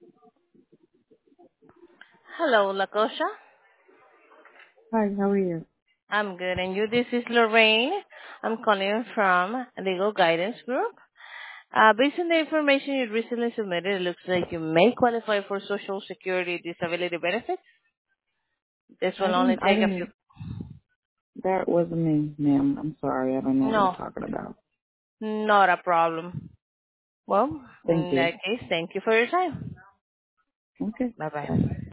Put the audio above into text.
Hello, Lakosha. Hi, how are you? I'm good. And you? This is Lorraine. I'm calling you from Legal Guidance Group. Based on the information you recently submitted, it looks like you may qualify for Social Security disability benefits. This will only I take a few. didn't, that wasn't me, ma'am. I'm sorry. I don't know what you're No, talking about. not a problem. Well, Thank in you. that case, thank you for your time. Okay. Bye Bye. bye.